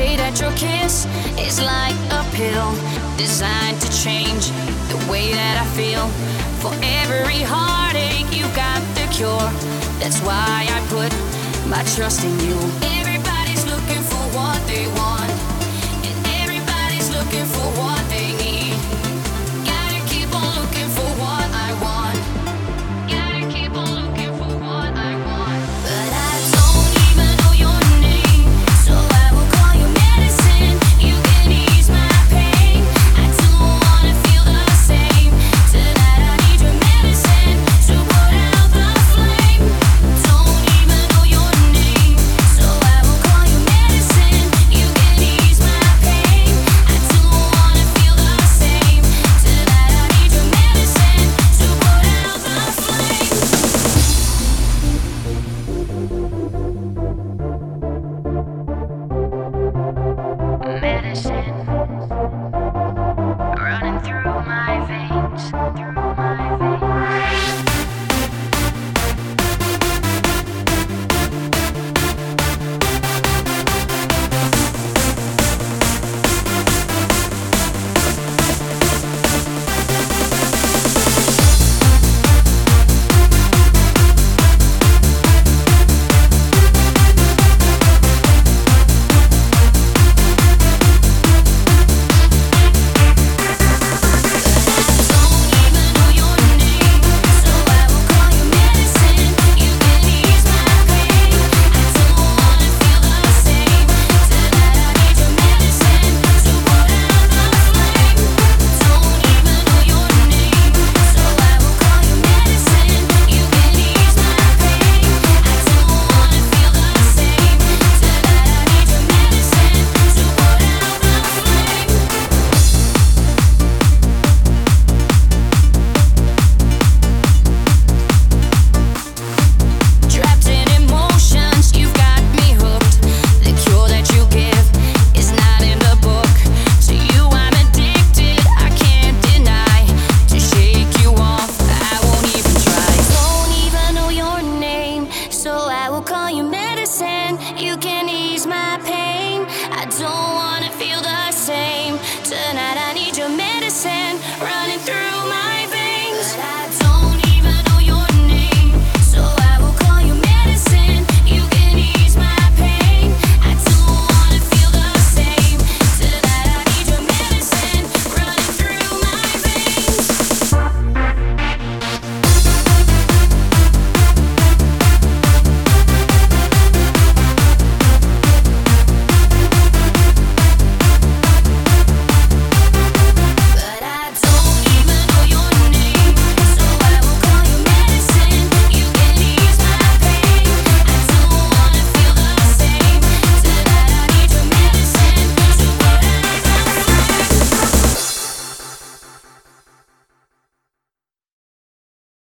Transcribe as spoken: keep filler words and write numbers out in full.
say that your kiss is like a pill designed to change the way that I feel. For every heartache, you got the cure. That's why I put my trust in you. Everybody's looking for what they want, and everybody's looking for what they need. Gotta keep on looking for what I want. Gotta keep on looking for what I want. But I don't even know your name, so I will call you medicine. You can ease my pain. I don't wanna feel the same. Tonight I need your medicine to put out the flame. Don't even know your name, so I will call you medicine. You can ease my pain. I don't wanna feel the same. Tonight I need your medicine to put out the flame. Medicine running through my veins, through my veins. Trapped in emotions, you've got me hooked. The cure that you give is not in the book. To you I'm addicted, I can't deny. To shake you off, I won't even try. Don't even know your name, so I will call you medicine. You can ease my pain. I don't wanna feel the same tonight.